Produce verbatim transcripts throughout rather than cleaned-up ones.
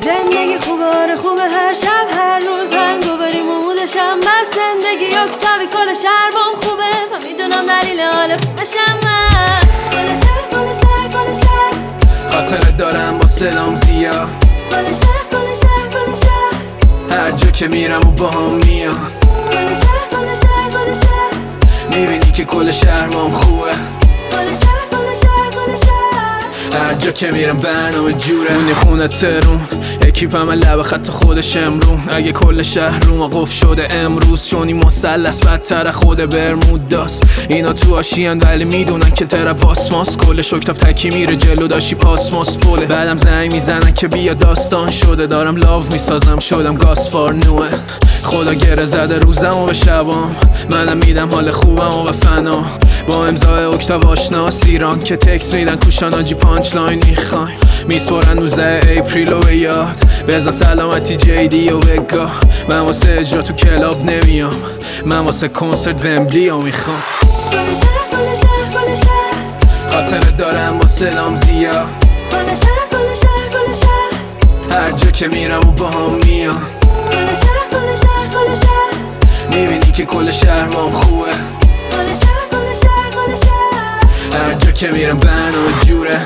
زندگی خوبه آره خوبه هر شب هر روز هنگووریم و مودشم بس زندگی اکتاوی کل شهرم خوبه و میدونم دلیل حال خوبشم من کل شهر کل شهر کل شهر خاطره دارم با سلام زیاد کل شهر کل شهر کل شهر هر جا که میرم و با هم میان کل شهر کل شهر کل شهر میبینی که کل شهرم خوبه کل شهر کل شهر کل شهر هر جا که میرم برنامه جوره اونی خونه ترون اکیپم لب خط خودش امرون اگه کل شهر رو ما قف شده امروز چونی مسلس بدتر خود برمود داست اینا تو آشیان ولی میدونن که طرف واسماس کل شکتاف تکی میره جلو داشی پاسماس فوله بعدم زنگ میزنن که بیا داستان شده دارم لاف میسازم شدم گاسپار نوه خدا گره زده روزم و به شبام منم میدم حال خوبم و به فنا با امضای اکتاو آشناس ایران که تکس میدن کوشان آجی پانچ لاین میخوایم میسپرن روزه اپریل و یاد بزن سلامتی جیدی و بگاه من واسه اجرا تو کلاب نمیام من واسه کنسرت ومبلی ها میخوام کل شهر کل شهر کل شهر خاطره دارم با سلام زیاد کل شهر کل شهر کل شهر هر جا که میرم و با هم میان کل شهر کل شهر کل شهر میبینی که کل شهرم خوبه کل شهر کل شهر کل شهر هر جا که میرم برنامه جوره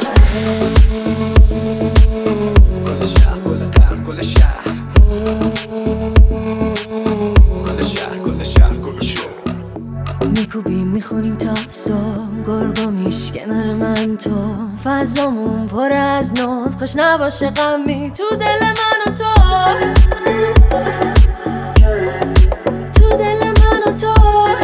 کل شهر کل قلب کل شهر کل شهر کل شهر کل شهر میکوبیم میخونیم تا صبح گرگا میشکنن من تو فضامون پر از نوت خوش نباشه غمی تو دل من و تو تو دل من و تو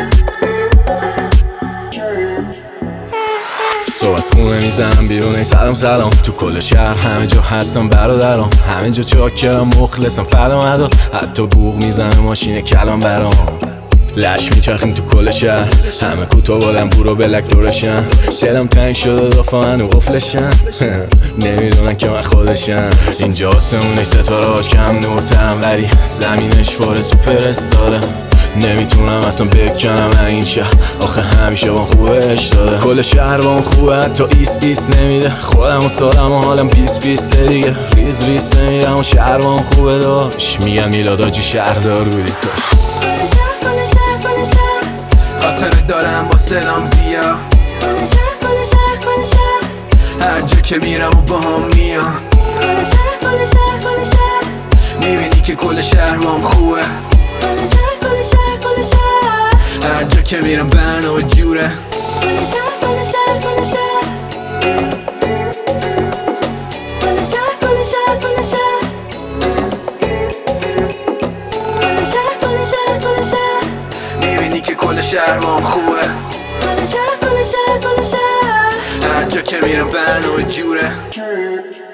صبح از خونه میزنم بیرون ای سلام سلام تو کل شهر همه جا هستم برادرام همه جا چاکرم مخلصم فردا مدار حتی بوق میزنه ماشین کلام برام لش میچرخیم تو کل شهر همه کوتاه بادم برو بلک دورشن دلم تنگ شده دافا منو قفلشن نمیدونن که من خودشم اینجا آسمونه ستارهاش کم نورترم ولی زمینش باره سوپر استاره نمیتونم اصلا بکنم این شهر آخه همیشه با خوبش داده کل شهر با خوبه حتی ایس ایس نمیده خودم و سالم و حالم بیس بیس دیگه ریز ریز نمیرم و شهر با خوبه داشت میگم میلاداجی شهردار بودی کاش کل شهر کل شهر کل شهر خاطره دارم با سلام زیاد کل شهر کل شهر کل شهر هر جا که میرم و با هم میان کل شهر کل شهر کل شهر میبینی که کل شهرم خوبه کل شهر کل شهر کل شهر هر جا که میرم برنامه جوره کل شهر کل شهر کل شهر کل شهر کل شهر کل شهر کل شهر کل شهر کل شهر میبینی که کل شهرم خوبه کل شهر کل شهر کل شهر هر جا که میرم برنامه جوره